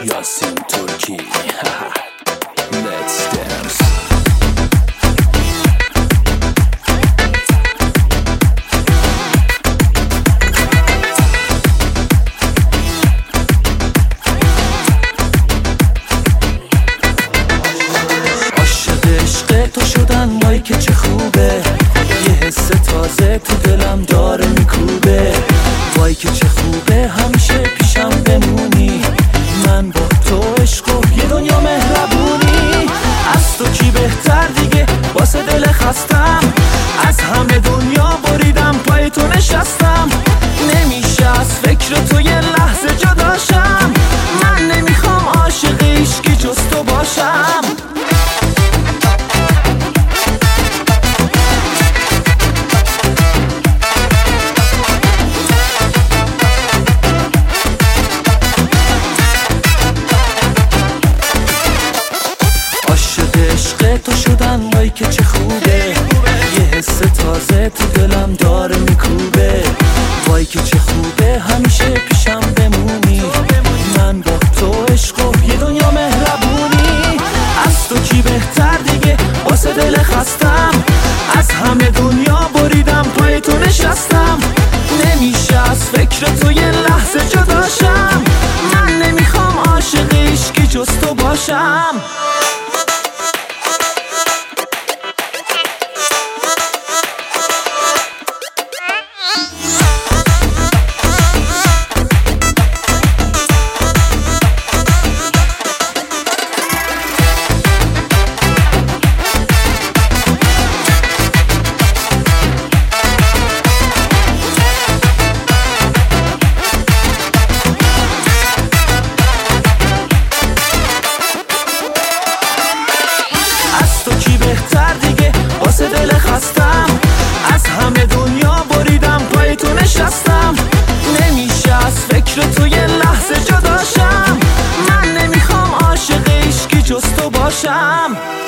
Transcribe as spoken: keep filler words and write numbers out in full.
یاسین ترکی. Let's dance. عاشق عشق تو شدن وای که چه خوبه، یه حس تازه تو دلم داره میکوبه. وای که چه خوبه همیشه پیشم بمونی، من با تو عشق و یه دنیا مهربونی. از تو کی بهتر دیگه واسه دل خستم، از همه دنیا بریدم پای تو نشستم. نمیشه از فکر تو یه لحظه جداشم، من نمیخوام عاشق عشقی جز تو باشم. عشق تو شدن وای که چه خوبه، یه حس تازه تو دلم داره میکوبه. وای که چه خوبه همیشه پیشم بمونی، من با تو عشق و یه دنیا مهربونی. از تو کی بهتر دیگه واسه دل خستم، از همه دنیا بریدم پای تو نشستم. نمیشه از فکر تو یه لحظه جداشم، من نمیخوام عاشق عشقی جز تو باشم. واسه دل خستم، از همه دنیا بریدم پای تو نشستم. نمیشه از فکر تو یه لحظه جداشم، من نمیخوام عاشق عشقی جز تو باشم.